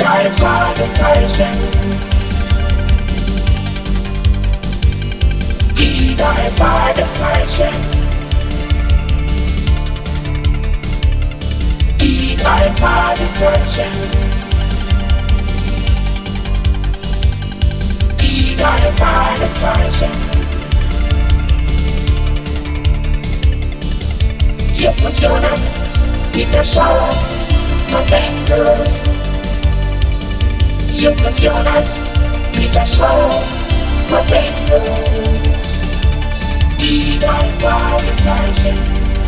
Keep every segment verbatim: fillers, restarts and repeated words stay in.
drei Fragezeichen. Die drei Fragezeichen. Die drei Fragezeichen. Die drei Fragezeichen. Justus Jonas, Peter Schauer, Momentus. Justus Jonas, Peter Schauer, Momentus. Die drei Fragezeichen.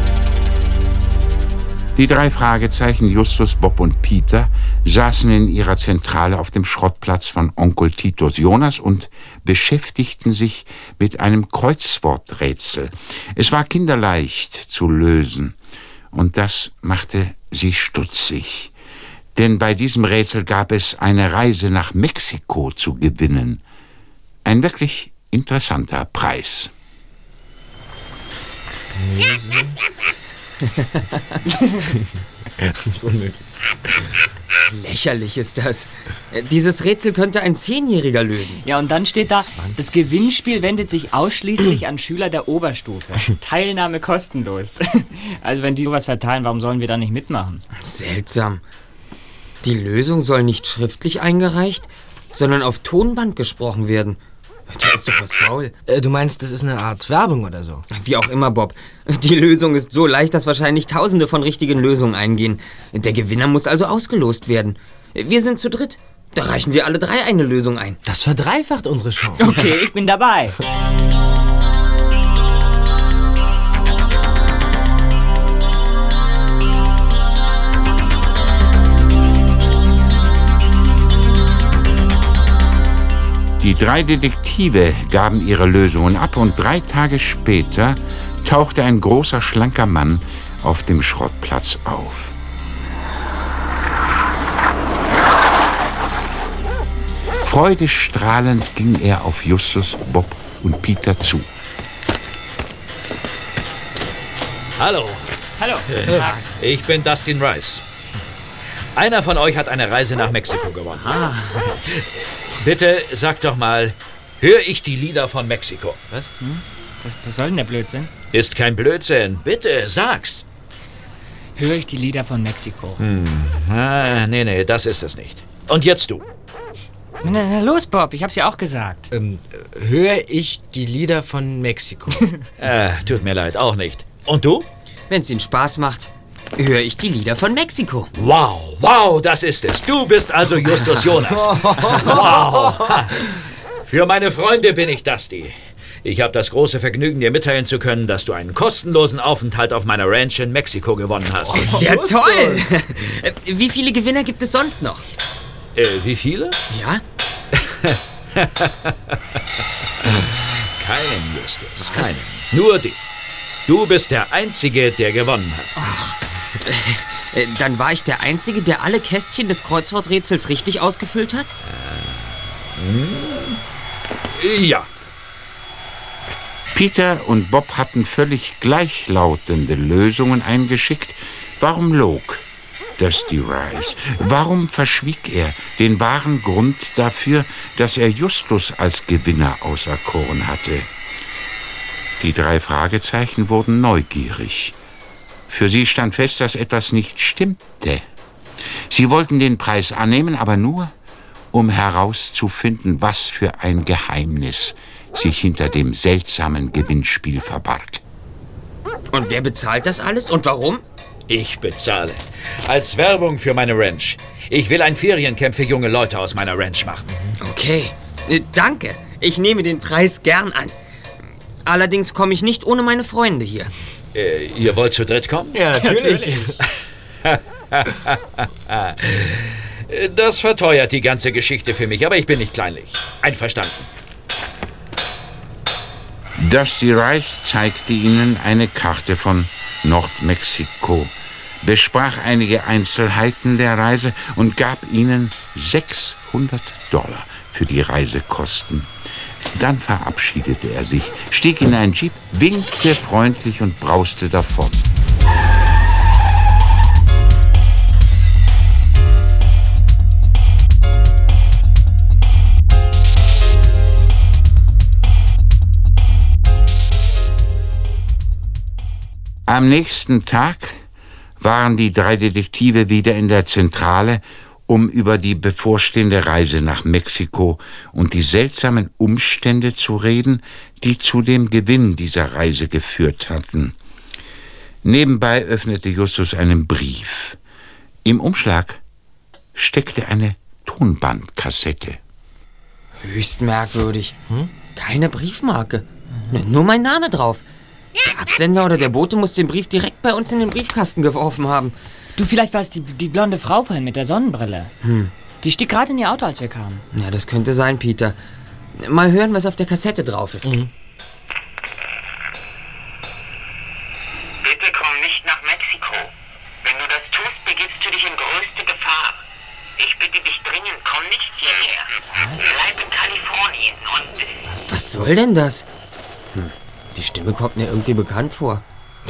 Die drei Fragezeichen, Justus, Bob und Peter, saßen in ihrer Zentrale auf dem Schrottplatz von Onkel Titus Jonas und beschäftigten sich mit einem Kreuzworträtsel. Es war kinderleicht zu lösen und das machte sie stutzig. Denn bei diesem Rätsel gab es eine Reise nach Mexiko zu gewinnen. Ein wirklich interessanter Preis. Das ist unnötig. Lächerlich ist das. Dieses Rätsel könnte ein Zehnjähriger lösen. Ja, und dann steht da, das Gewinnspiel wendet sich ausschließlich an Schüler der Oberstufe. Teilnahme kostenlos. Also wenn die sowas verteilen, warum sollen wir da nicht mitmachen? Seltsam. Die Lösung soll nicht schriftlich eingereicht, sondern auf Tonband gesprochen werden. Da ist doch was faul. Äh, du meinst, das ist eine Art Werbung oder so? Wie auch immer, Bob. Die Lösung ist so leicht, dass wahrscheinlich Tausende von richtigen Lösungen eingehen. Der Gewinner muss also ausgelost werden. Wir sind zu dritt. Da reichen wir alle drei eine Lösung ein. Das verdreifacht unsere Chance. Okay, ich bin dabei. Die drei Detektive gaben ihre Lösungen ab und drei Tage später tauchte ein großer, schlanker Mann auf dem Schrottplatz auf. Freudestrahlend ging er auf Justus, Bob und Peter zu. Hallo. Hallo. Ich bin Dustin Rice. Einer von euch hat eine Reise nach Mexiko gewonnen. Ah. Bitte sag doch mal, höre ich die Lieder von Mexiko? Was? Hm? Was, was soll denn der Blödsinn? Ist kein Blödsinn. Bitte, sag's. Höre ich die Lieder von Mexiko? Hm. Ah, nee, nee, das ist es nicht. Und jetzt du. Na, na los, Bob, ich hab's ja auch gesagt. Ähm, höre ich die Lieder von Mexiko? äh, tut mir leid, auch nicht. Und du? Wenn's Ihnen Spaß macht, höre ich die Lieder von Mexiko. Wow, wow, das ist es. Du bist also Justus Jonas. Wow. Ha. Für meine Freunde bin ich Dusty. Ich habe das große Vergnügen, dir mitteilen zu können, dass du einen kostenlosen Aufenthalt auf meiner Ranch in Mexiko gewonnen hast. Oh, ist ja toll. Wie viele Gewinner gibt es sonst noch? Äh, wie viele? Ja? Keinen, Justus, keinen. Nur dich. Du bist der Einzige, der gewonnen hat. Oh. Äh, dann war ich der Einzige, der alle Kästchen des Kreuzworträtsels richtig ausgefüllt hat? Äh, ja. Peter und Bob hatten völlig gleichlautende Lösungen eingeschickt. Warum log Dusty Rice? Warum verschwieg er den wahren Grund dafür, dass er Justus als Gewinner auserkoren hatte? Die drei Fragezeichen wurden neugierig. Für sie stand fest, dass etwas nicht stimmte. Sie wollten den Preis annehmen, aber nur, um herauszufinden, was für ein Geheimnis sich hinter dem seltsamen Gewinnspiel verbarg. Und wer bezahlt das alles und warum? Ich bezahle. Als Werbung für meine Ranch. Ich will ein Feriencamp für junge Leute aus meiner Ranch machen. Okay, äh, danke. Ich nehme den Preis gern an. Allerdings komme ich nicht ohne meine Freunde hier. Äh, ihr wollt zu dritt kommen? Ja, natürlich. Das verteuert die ganze Geschichte für mich, aber ich bin nicht kleinlich. Einverstanden. Dusty Rice zeigte ihnen eine Karte von Nordmexiko, besprach einige Einzelheiten der Reise und gab ihnen sechshundert Dollar für die Reisekosten. Dann verabschiedete er sich, stieg in ein Jeep, winkte freundlich und brauste davon. Am nächsten Tag waren die drei Detektive wieder in der Zentrale, um über die bevorstehende Reise nach Mexiko und die seltsamen Umstände zu reden, die zu dem Gewinn dieser Reise geführt hatten. Nebenbei öffnete Justus einen Brief. Im Umschlag steckte eine Tonbandkassette. Höchst merkwürdig. Hm? Keine Briefmarke. Mhm. Nur mein Name drauf. Der Absender oder der Bote muss den Brief direkt bei uns in den Briefkasten geworfen haben. Du, vielleicht war es die, die blonde Frau vorhin mit der Sonnenbrille. Hm. Die stieg gerade in ihr Auto, als wir kamen. Ja, das könnte sein, Peter. Mal hören, was auf der Kassette drauf ist. Mhm. Bitte komm nicht nach Mexiko. Wenn du das tust, begibst du dich in größte Gefahr. Ich bitte dich dringend, komm nicht hierher. Bleib in Kalifornien und... Was soll denn das? Hm. Die Stimme kommt mir irgendwie bekannt vor.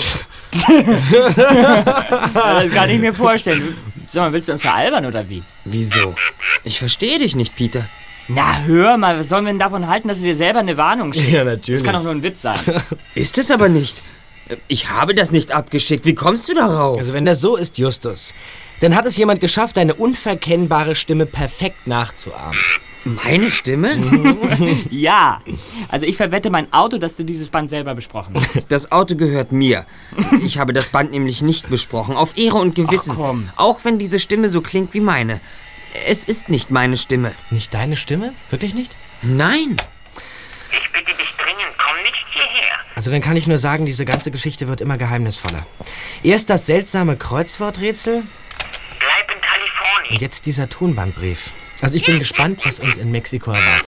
Das kann ich mir vorstellen. Sag mal, willst du uns veralbern oder wie? Wieso? Ich verstehe dich nicht, Peter. Na, hör mal, was sollen wir denn davon halten, dass du dir selber eine Warnung schickst? Ja, natürlich. Das kann doch nur ein Witz sein. Ist es aber nicht. Ich habe das nicht abgeschickt. Wie kommst du darauf? Also wenn das so ist, Justus, dann hat es jemand geschafft, deine unverkennbare Stimme perfekt nachzuahmen. Meine Stimme? Ja. Also ich verwette mein Auto, dass du dieses Band selber besprochen hast. Das Auto gehört mir. Ich habe das Band nämlich nicht besprochen. Auf Ehre und Gewissen. Ach, komm. Auch wenn diese Stimme so klingt wie meine. Es ist nicht meine Stimme. Nicht deine Stimme? Wirklich nicht? Nein. Ich bitte dich dringend, komm nicht hierher. Also dann kann ich nur sagen, diese ganze Geschichte wird immer geheimnisvoller. Erst das seltsame Kreuzworträtsel. Bleib in Kalifornien. Und jetzt dieser Tonbandbrief. Also ich bin gespannt, was uns in Mexiko erwartet.